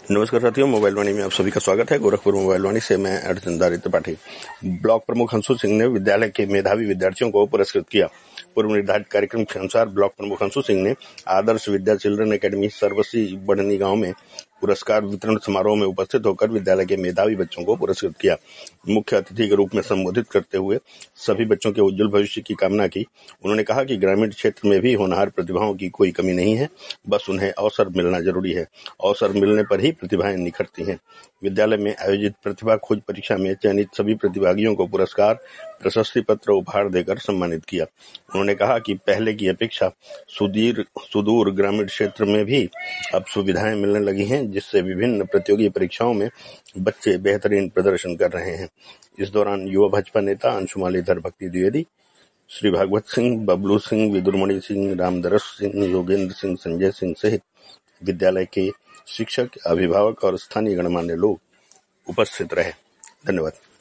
नमस्कार साथियों, मोबाइल वाणी में आप सभी का स्वागत है। गोरखपुर मोबाइल वाणी से मैं अर्जुन त्रिपाठी। ब्लॉक प्रमुख हंसू सिंह ने विद्यालय के मेधावी विद्यार्थियों को पुरस्कृत किया। पूर्व निर्धारित कार्यक्रम के अनुसार ब्लॉक प्रमुख हंसू सिंह ने आदर्श विद्या चिल्ड्रन एकेडमी सरवसी बढ़नी गांव में पुरस्कार वितरण समारोह में उपस्थित होकर विद्यालय के मेधावी बच्चों को पुरस्कृत किया। मुख्य अतिथि के रूप में संबोधित करते हुए सभी बच्चों के उज्जवल भविष्य की कामना की। उन्होंने कहा कि ग्रामीण क्षेत्र में भी होनहार प्रतिभाओं की कोई कमी नहीं है, बस उन्हें अवसर मिलना जरूरी है। अवसर मिलने पर ही प्रतिभाएं निखरती हैं। विद्यालय में आयोजित प्रतिभा खोज परीक्षा में चयनित सभी प्रतिभागियों को पुरस्कार, प्रशस्ति पत्र उपहार देकर सम्मानित किया। उन्होंने कहा कि पहले की अपेक्षा सुदूर ग्रामीण क्षेत्र में भी अब सुविधाएं मिलने लगी हैं, जिससे विभिन्न प्रतियोगी परीक्षाओं में बच्चे बेहतरीन प्रदर्शन कर रहे हैं। इस दौरान युवा भाजपा नेता अंशुमालीधर भक्ति द्विवेदी, श्री भागवत सिंह, बबलू सिंह, विदुरमणि सिंह, रामदरस सिंह, योगेंद्र सिंह, संजय सिंह सहित विद्यालय के शिक्षक, अभिभावक और स्थानीय गणमान्य लोग उपस्थित रहे। धन्यवाद।